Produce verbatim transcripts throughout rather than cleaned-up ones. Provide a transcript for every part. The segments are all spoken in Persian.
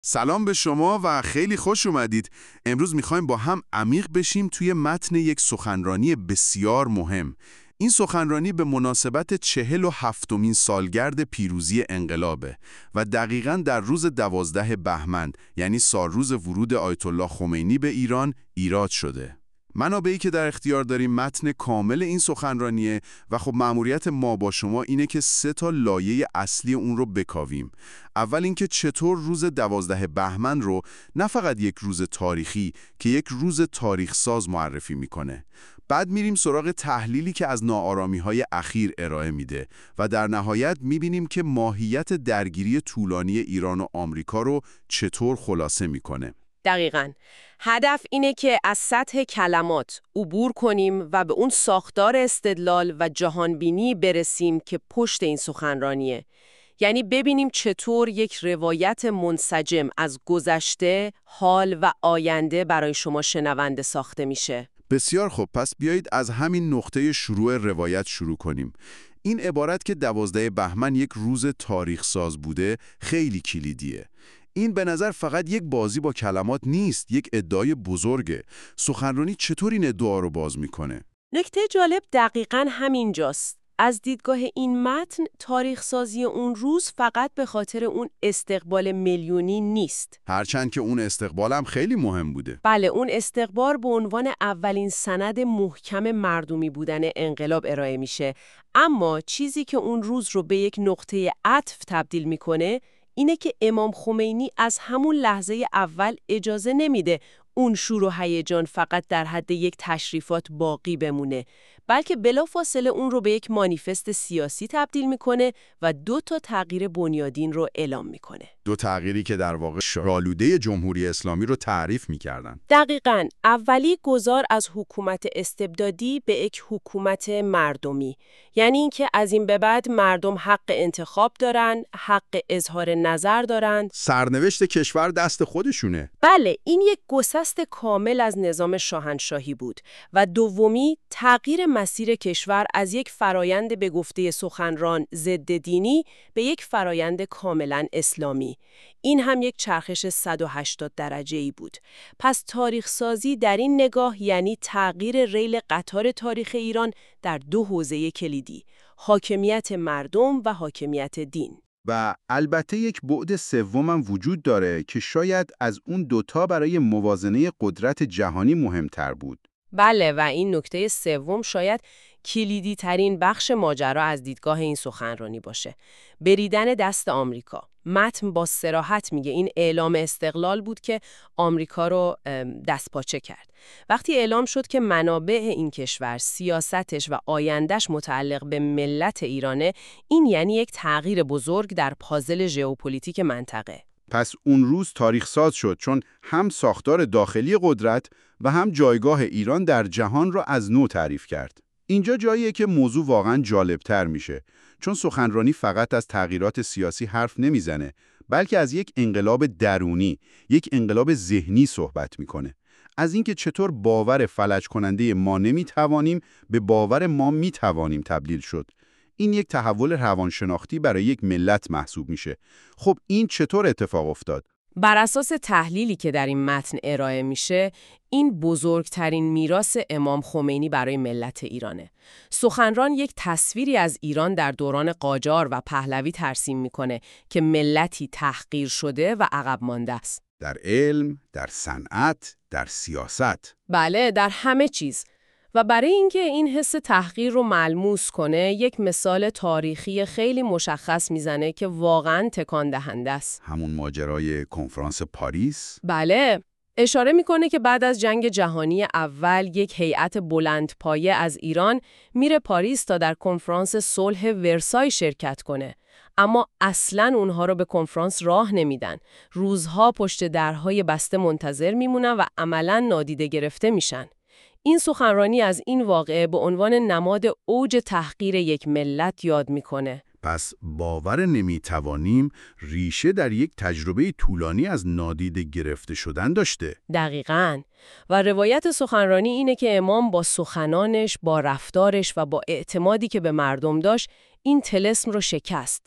سلام به شما و خیلی خوش اومدید. امروز میخوایم با هم عمیق بشیم توی متن یک سخنرانی بسیار مهم. این سخنرانی به مناسبت چهل و هفتمین سالگرد پیروزی انقلابه و دقیقاً در روز دوازده بهمن، یعنی سالروز ورود آیت الله خمینی به ایران، ایراد شده. منابعی که در اختیار داریم متن کامل این سخنرانیه و خب مأموریت ما با شما اینه که سه تا لایه اصلی اون رو بکاویم. اول اینکه چطور روز دوازده بهمن رو نه فقط یک روز تاریخی که یک روز تاریخ ساز معرفی میکنه. بعد میریم سراغ تحلیلی که از ناآرامی‌های اخیر ارائه میده و در نهایت میبینیم که ماهیت درگیری طولانی ایران و آمریکا رو چطور خلاصه میکنه. دقیقاً. هدف اینه که از سطح کلمات عبور کنیم و به اون ساختار استدلال و جهانبینی برسیم که پشت این سخنرانیه. یعنی ببینیم چطور یک روایت منسجم از گذشته، حال و آینده برای شما شنونده ساخته میشه. بسیار خوب، پس بیایید از همین نقطه شروع روایت شروع کنیم. این عبارت که دوازده بهمن یک روز تاریخ ساز بوده خیلی کلیدیه. این به نظر فقط یک بازی با کلمات نیست، یک ادعای بزرگه. سخنرانی چطور این ادعا رو باز میکنه؟ نکته جالب دقیقاً همینجاست. از دیدگاه این متن، تاریخ سازی اون روز فقط به خاطر اون استقبال میلیونی نیست. هرچند که اون استقبال هم خیلی مهم بوده. بله، اون استقبال به عنوان اولین سند محکم مردمی بودن انقلاب ارائه میشه. اما چیزی که اون روز رو به یک نقطه عطف تبدیل میکنه اینه که امام خمینی از همون لحظه اول اجازه نمیده اون شور و هیجان فقط در حد یک تشریفات باقی بمونه، بلکه بلافاصله اون رو به یک مانیفست سیاسی تبدیل میکنه و دو تا تغییر بنیادین رو اعلام میکنه. دو تغییری که در واقع شعارآلوده جمهوری اسلامی رو تعریف میکردن. دقیقاً. اولی گذار از حکومت استبدادی به یک حکومت مردمی. یعنی اینکه از این به بعد مردم حق انتخاب دارن، حق اظهار نظر دارن. سرنوشت کشور دست خودشونه. بله، این یک گسست کامل از نظام شاهنشاهی بود. و دومی تغییر مسیر کشور از یک فرایند به گفته سخنران ضد دینی به یک فرایند کاملاً اسلامی. این هم یک چرخش صد و هشتاد درجه‌ای بود. پس تاریخ سازی در این نگاه یعنی تغییر ریل قطار تاریخ ایران در دو حوزه کلیدی، حاکمیت مردم و حاکمیت دین. و البته یک بعد سوم هم وجود داره که شاید از اون دوتا برای موازنه قدرت جهانی مهمتر بود. بله، و این نکته سوم شاید کلیدی ترین بخش ماجرا از دیدگاه این سخنرانی باشه. بریدن دست آمریکا. متن با صراحت میگه این اعلام استقلال بود که آمریکا رو دست پاچه کرد. وقتی اعلام شد که منابع این کشور، سیاستش و آیندهش متعلق به ملت ایرانه، این یعنی یک تغییر بزرگ در پازل ژئوپلیتیک منطقه. پس اون روز تاریخ ساز شد چون هم ساختار داخلی قدرت و هم جایگاه ایران در جهان را از نو تعریف کرد. اینجا جاییه که موضوع واقعا جالبتر میشه، چون سخنرانی فقط از تغییرات سیاسی حرف نمیزنه، بلکه از یک انقلاب درونی، یک انقلاب ذهنی صحبت میکنه. از اینکه چطور باور فلج کننده ما نمیتوانیم به باور ما میتوانیم تبدیل شد. این یک تحول روانشناختی برای یک ملت محسوب میشه. خب این چطور اتفاق افتاد؟ بر اساس تحلیلی که در این متن ارائه میشه، این بزرگترین میراث امام خمینی برای ملت ایرانه. سخنران یک تصویری از ایران در دوران قاجار و پهلوی ترسیم میکنه که ملتی تحقیر شده و عقب مانده است. در علم، در صنعت، در سیاست. بله، در همه چیز. و برای اینکه این حس تحقیر رو ملموس کنه، یک مثال تاریخی خیلی مشخص میزنه که واقعاً تکان دهنده است. همون ماجرای کنفرانس پاریس؟ بله، اشاره میکنه که بعد از جنگ جهانی اول یک هیئت بلندپایه از ایران میره پاریس تا در کنفرانس صلح ورسای شرکت کنه. اما اصلاً اونها رو به کنفرانس راه نمیدن. روزها پشت درهای بسته منتظر میمونن و عملاً نادیده گرفته میشن. این سخنرانی از این واقعه به عنوان نماد اوج تحقیر یک ملت یاد میکنه. پس باور نمیتوانیم ریشه در یک تجربه طولانی از نادیده گرفته شدن داشته. دقیقاً. و روایت سخنرانی اینه که امام با سخنانش، با رفتارش و با اعتمادی که به مردم داشت، این طلسم رو شکست.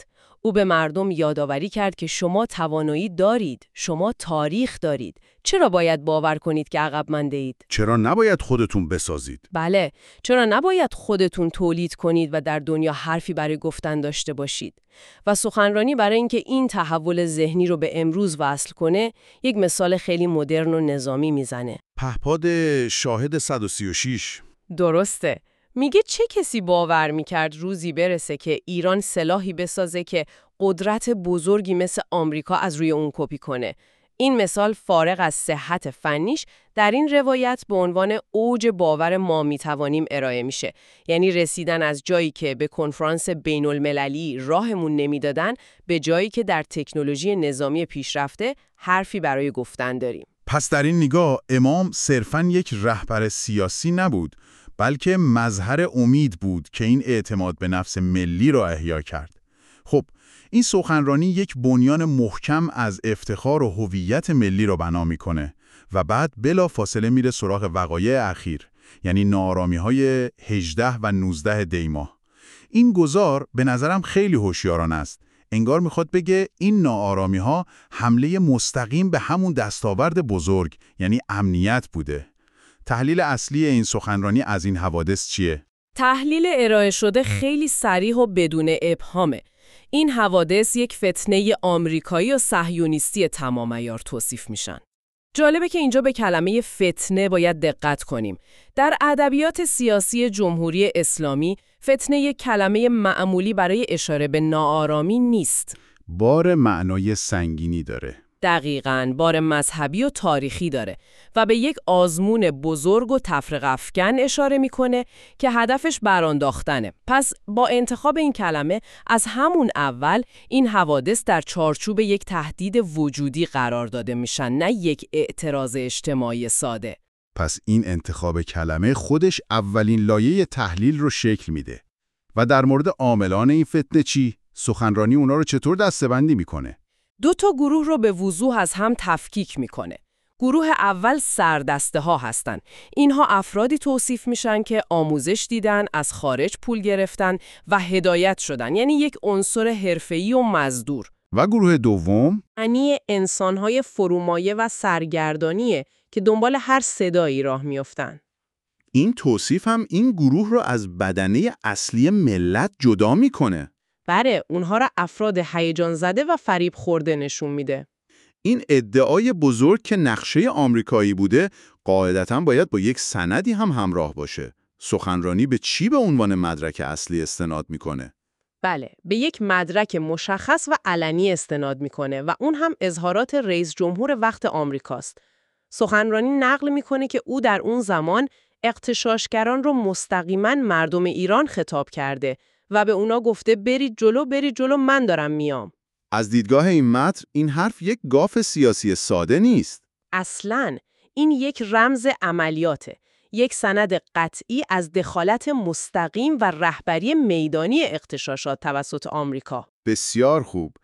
او به مردم یادآوری کرد که شما توانایی دارید، شما تاریخ دارید. چرا باید باور کنید که عقب مانده اید؟ چرا نباید خودتون بسازید؟ بله، چرا نباید خودتون تولید کنید و در دنیا حرفی برای گفتن داشته باشید؟ و سخنرانی برای اینکه این تحول ذهنی رو به امروز وصل کنه، یک مثال خیلی مدرن و نظامی میزنه. پهپاد شاهد صد و سی و شش. درسته. میگه چه کسی باور میکرد روزی برسه که ایران سلاحی بسازه که قدرت بزرگی مثل آمریکا از روی اون کپی کنه. این مثال فارغ از صحت فنیش در این روایت به عنوان اوج باور ما میتوانیم ارائه میشه. یعنی رسیدن از جایی که به کنفرانس بین المللی راهمون نمیدادن به جایی که در تکنولوژی نظامی پیشرفته حرفی برای گفتن داریم. پس در این نگاه امام صرفاً یک رهبر سیاسی نبود، بلکه مظهر امید بود که این اعتماد به نفس ملی را احیا کرد. خب، این سخنرانی یک بنیان محکم از افتخار و هویت ملی را بنا میکنه و بعد بلا فاصله میره سراغ وقایع اخیر، یعنی ناآرامی‌های هجده و نوزده دی ماه. این گزار به نظرم خیلی هوشیارانه است. انگار میخواد بگه این ناآرامی‌ها حمله مستقیم به همون دستاورد بزرگ، یعنی امنیت بوده. تحلیل اصلی این سخنرانی از این حوادث چیه؟ تحلیل ارائه شده خیلی صریح و بدون ابهامه. این حوادث یک فتنه آمریکایی و صهیونیستی تمام عیار توصیف میشن. جالبه که اینجا به کلمه فتنه باید دقت کنیم. در ادبیات سیاسی جمهوری اسلامی، فتنه یک کلمه معمولی برای اشاره به ناآرامی نیست. بار معنای سنگینی داره. دقیقاً، بار مذهبی و تاریخی داره و به یک آزمون بزرگ و تفرقه افکن اشاره میکنه که هدفش برانداختنه. پس با انتخاب این کلمه از همون اول این حوادث در چارچوب یک تهدید وجودی قرار داده میشن، نه یک اعتراض اجتماعی ساده. پس این انتخاب کلمه خودش اولین لایه تحلیل رو شکل میده. و در مورد عاملان این فتنه چی؟ سخنرانی اونا رو چطور دسته‌بندی میکنه؟ دو تا گروه رو به وضوح از هم تفکیک میکنه. گروه اول سردسته ها هستن. اینها افرادی توصیف میشن که آموزش دیدن، از خارج پول گرفتن و هدایت شدن، یعنی یک عنصر حرفه‌ای و مزدور. و گروه دوم؟ یعنی انسان‌های فرومایه و سرگردانیه که دنبال هر صدایی راه میافتن. این توصیف هم این گروه رو از بدنه اصلی ملت جدا میکنه. بله، اونها را افراد هیجان زده و فریب خورده نشون میده. این ادعای بزرگ که نقشه آمریکایی بوده، قاعدتاً باید با یک سندی هم همراه باشه. سخنرانی به چی به عنوان مدرک اصلی استناد میکنه؟ بله، به یک مدرک مشخص و علنی استناد میکنه و اون هم اظهارات رئیس جمهور وقت آمریکاست. سخنرانی نقل میکنه که او در اون زمان اغتشاشگران رو مستقیما مردم ایران خطاب کرده و به اونا گفته برید جلو برید جلو، من دارم میام. از دیدگاه این متن این حرف یک گاف سیاسی ساده نیست. اصلاً این یک رمز عملیاته، یک سند قطعی از دخالت مستقیم و رهبری میدانی اغتشاشات توسط آمریکا. بسیار خوب.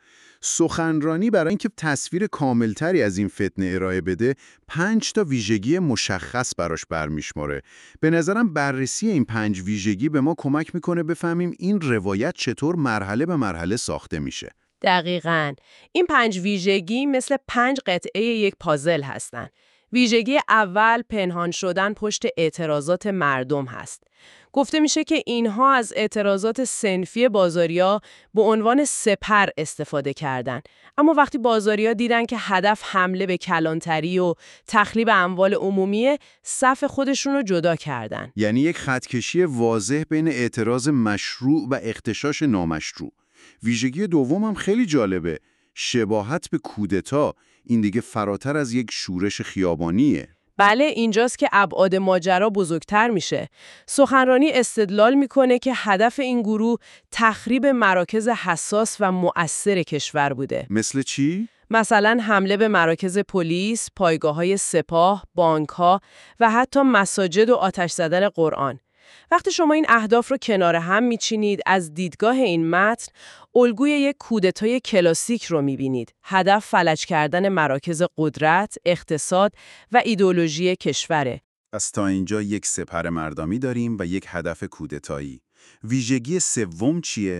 سخنرانی برای اینکه تصویر کاملتری از این فتنه ارائه بده، پنج تا ویژگی مشخص براش برمیشماره. به نظرم بررسی این پنج ویژگی به ما کمک میکنه بفهمیم این روایت چطور مرحله به مرحله ساخته میشه. دقیقاً. این پنج ویژگی مثل پنج قطعه یک پازل هستن. ویژگی اول پنهان شدن پشت اعتراضات مردم هست. گفته میشه که اینها از اعتراضات صنفی بازاریا به عنوان سپر استفاده کردن. اما وقتی بازاریا دیدن که هدف حمله به کلانتری و تخریب اموال عمومیه، صف خودشون رو جدا کردن. یعنی یک خطکشی واضح بین اعتراض مشروع و اغتشاش نامشروع. ویژگی دوم هم خیلی جالبه. شباهت به کودتا. این دیگه فراتر از یک شورش خیابانیه. بله، اینجاست که ابعاد ماجرا بزرگتر میشه. سخنرانی استدلال میکنه که هدف این گروه تخریب مراکز حساس و مؤثر کشور بوده. مثل چی؟ مثلا حمله به مراکز پلیس، پایگاه‌های سپاه، بانک‌ها و حتی مساجد و آتش زدن قرآن. وقتی شما این اهداف رو کنار هم میچینید، از دیدگاه این متن الگوی یک کودتای کلاسیک رو میبینید. هدف فلج کردن مراکز قدرت، اقتصاد و ایدئولوژی کشوره. پس تا اینجا یک سپر مردمی داریم و یک هدف کودتایی. ویژگی سوم چیه؟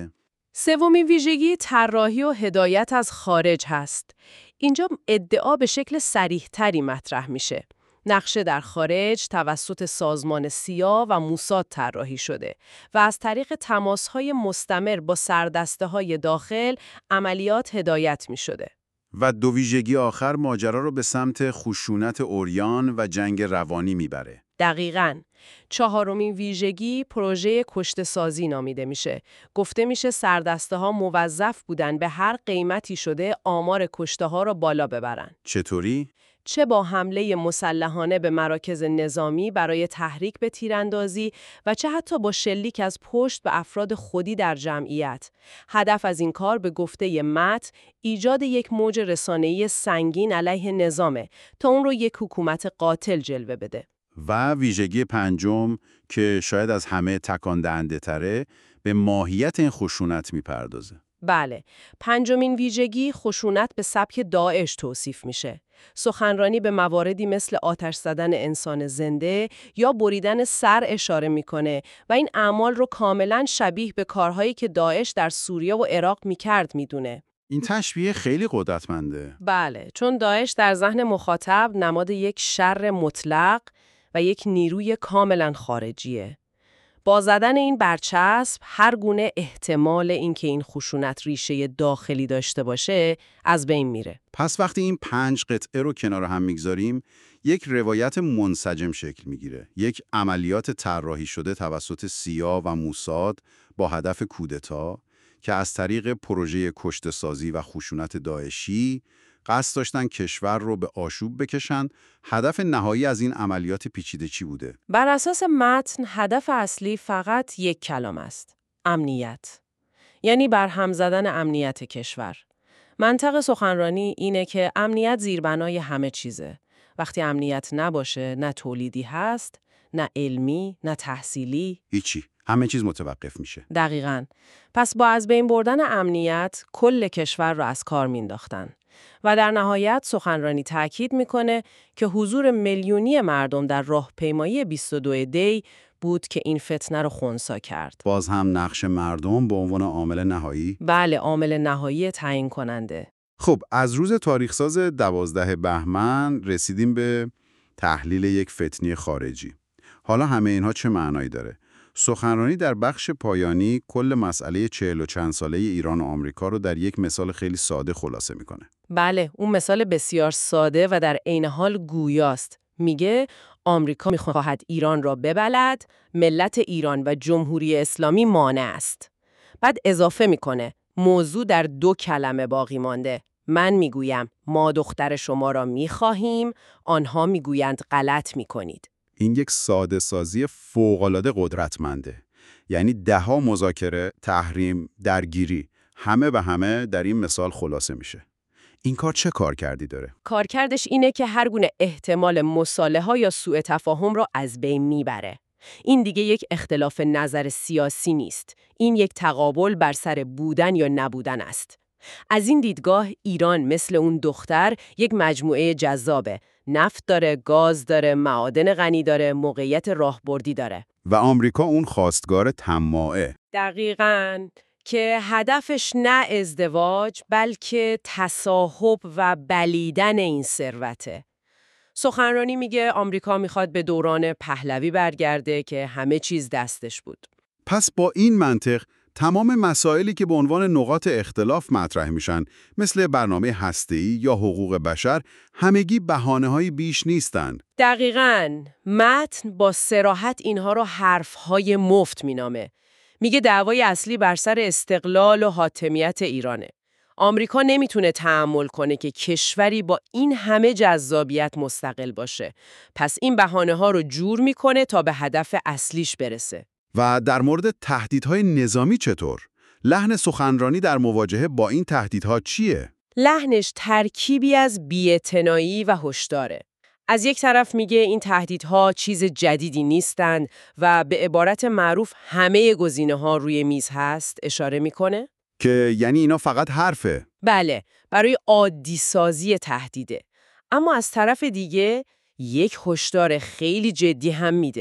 سومین ویژگی طراحی و هدایت از خارج هست. اینجا ادعا به شکل صریح‌تری مطرح میشه. نقشه در خارج توسط سازمان سیا و موساد طراحی شده و از طریق تماس‌های مستمر با سردسته‌های داخل عملیات هدایت می‌شده. و دو ویژگی آخر ماجرا رو به سمت خشونت عریان و جنگ روانی میبره. دقیقاً. چهارمین ویژگی پروژه کشته‌سازی نامیده میشه. گفته میشه سردسته‌ها موظف بودن به هر قیمتی شده آمار کشته‌ها رو بالا ببرن. چطوری؟ چه با حمله مسلحانه به مراکز نظامی برای تحریک به تیراندازی و چه حتی با شلیک از پشت به افراد خودی در جمعیت. هدف از این کار به گفته متن ایجاد یک موج رسانه‌ای سنگین علیه نظامه تا اون رو یک حکومت قاتل جلوه بده. و ویژگی پنجم که شاید از همه تکان دهنده تره، به ماهیت این خشونت میپردازه. بله، پنجمین ویژگی خشونت به سبک داعش توصیف میشه. سخنرانی به مواردی مثل آتش زدن انسان زنده یا بریدن سر اشاره میکنه و این اعمال رو کاملا شبیه به کارهایی که داعش در سوریه و عراق میکرد میدونه. این تشبیه خیلی قدرتمنده. بله، چون داعش در ذهن مخاطب نماد یک شر مطلق و یک نیروی کاملا خارجیه. با زدن این برچسب هر گونه احتمال اینکه این خشونت ریشه داخلی داشته باشه از بین میره. پس وقتی این پنج قطعه رو کنار هم میگذاریم، یک روایت منسجم شکل میگیره. یک عملیات طراحی شده توسط سیا و موساد با هدف کودتا که از طریق پروژه کشته‌سازی و خشونت داعشی قصد داشتن کشور رو به آشوب بکشن. هدف نهایی از این عملیات پیچیده چی بوده؟ بر اساس متن هدف اصلی فقط یک کلام است: امنیت. یعنی برهم زدن امنیت کشور. منطق سخنرانی اینه که امنیت زیربنای همه چیزه. وقتی امنیت نباشه نه تولیدی هست، نه علمی، نه تحصیلی. هیچی. همه چیز متوقف میشه. دقیقاً. پس با از بین بردن امنیت کل کشور رو از کار مینداختن. و در نهایت سخنرانی تاکید میکنه که حضور میلیونی مردم در راهپیمایی بیست و دو دی بود که این فتنه رو خنثی کرد. باز هم نقش مردم به عنوان عامل نهایی؟ بله، عامل نهایی تعیین کننده. خب از روز تاریخساز دوازده بهمن رسیدیم به تحلیل یک فتنه خارجی. حالا همه اینها چه معنایی داره؟ سخنرانی در بخش پایانی کل مسئله چهل و چند ساله ایران و آمریکا رو در یک مثال خیلی ساده خلاصه میکنه. بله، اون مثال بسیار ساده و در عین حال گویاست. میگه آمریکا میخواهد ایران را ببلد، ملت ایران و جمهوری اسلامی مانع است. بعد اضافه میکنه موضوع در دو کلمه باقی مانده. من میگویم ما دختر شما را میخواهیم، آنها میگویند غلط میکنید. این یک ساده سازی فوق‌العاده قدرتمنده. یعنی ده‌ها مذاکره، تحریم، درگیری، همه به همه در این مثال خلاصه میشه. این کار چه کار کردی داره؟ کارکردش اینه که هر گونه احتمال مصالحه یا سوء تفاهم را از بین میبره. این دیگه یک اختلاف نظر سیاسی نیست. این یک تقابل بر سر بودن یا نبودن است. از این دیدگاه ایران مثل اون دختر یک مجموعه جذابه. نفت داره، گاز داره، معادن غنی داره، موقعیت راهبردی داره. و آمریکا اون خواستگار طماعه. دقیقاً. که هدفش نه ازدواج بلکه تصاحب و بلیدن این ثروته. سخنرانی میگه آمریکا میخواد به دوران پهلوی برگرده که همه چیز دستش بود. پس با این منطق تمام مسائلی که به عنوان نقاط اختلاف مطرح میشن مثل برنامه هسته‌ای یا حقوق بشر همگی بهانه‌های بیش نیستند. دقیقاً. متن با صراحت اینها رو حرف‌های مفت مینامه. میگه دعوای اصلی بر سر استقلال و حاکمیت ایرانه. آمریکا نمیتونه تحمل کنه که کشوری با این همه جذابیت مستقل باشه. پس این بهانه‌ها رو جور میکنه تا به هدف اصلیش برسه. و در مورد تهدیدهای نظامی چطور؟ لحن سخنرانی در مواجهه با این تهدیدها چیه؟ لحنش ترکیبی از بی‌اعتنایی و هشداره. از یک طرف میگه این تهدیدها چیز جدیدی نیستند و به عبارت معروف همه گزینه‌ها روی میز هست اشاره میکنه. که یعنی اینا فقط حرفه. بله، برای عادی سازی تهدیده. اما از طرف دیگه یک هشدار خیلی جدی هم میده.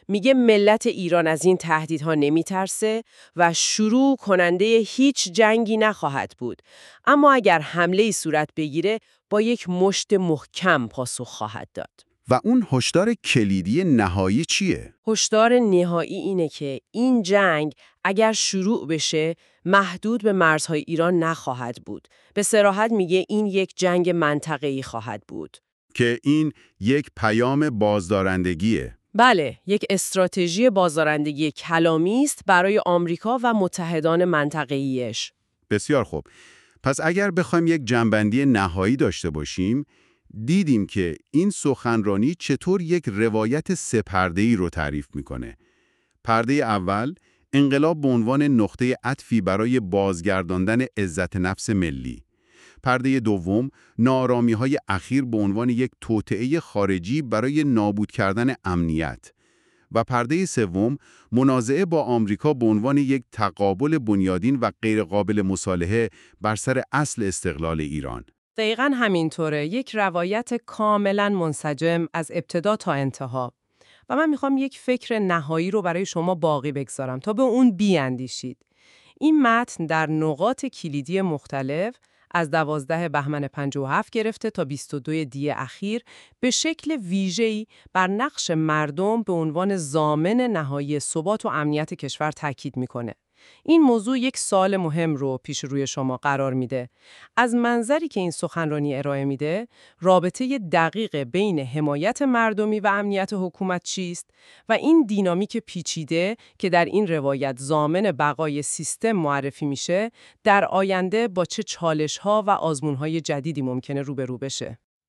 میگه ملت ایران از این تهدیدها نمیترسه و شروع کننده هیچ جنگی نخواهد بود. اما اگر حمله‌ای صورت بگیره با یک مشت محکم پاسخ خواهد داد. و اون هشدار کلیدی نهایی چیه؟ هشدار نهایی اینه که این جنگ اگر شروع بشه محدود به مرزهای ایران نخواهد بود. به صراحت میگه این یک جنگ منطقه‌ای خواهد بود. که این یک پیام بازدارندگیه. بله، یک استراتژی بازدارندگی کلامی است برای آمریکا و متحدان منطقه‌ایش. بسیار خوب. پس اگر بخوایم یک جنبندی نهایی داشته باشیم، دیدیم که این سخنرانی چطور یک روایت سه پرده‌ای رو تعریف میکنه. پرده اول، انقلاب به عنوان نقطه عطفی برای بازگرداندن عزت نفس ملی. پرده دوم، ناآرامی‌های اخیر به عنوان یک توطئه خارجی برای نابود کردن امنیت. و پرده سوم، منازعه با آمریکا به عنوان یک تقابل بنیادین و غیرقابل مصالحه بر سر اصل استقلال ایران. دقیقاً همینطوره، یک روایت کاملاً منسجم از ابتدا تا انتها. و من میخوام یک فکر نهایی رو برای شما باقی بگذارم تا به اون بیاندیشید. این متن در نقاط کلیدی مختلف از دوازده بهمن پنجاه و هفت گرفته تا بیست و دو دی اخیر به شکل ویژه‌ای بر نقش مردم به عنوان ضامن نهایی ثبات و امنیت کشور تاکید میکنه. این موضوع یک سوال مهم رو پیش روی شما قرار میده. از منظری که این سخنرانی ارائه میده، رابطه دقیق بین حمایت مردمی و امنیت حکومت چیست و این دینامیک پیچیده که در این روایت ضامن بقای سیستم معرفی میشه، در آینده با چه چالش‌ها و آزمون‌های جدیدی ممکنه روبرو بشه.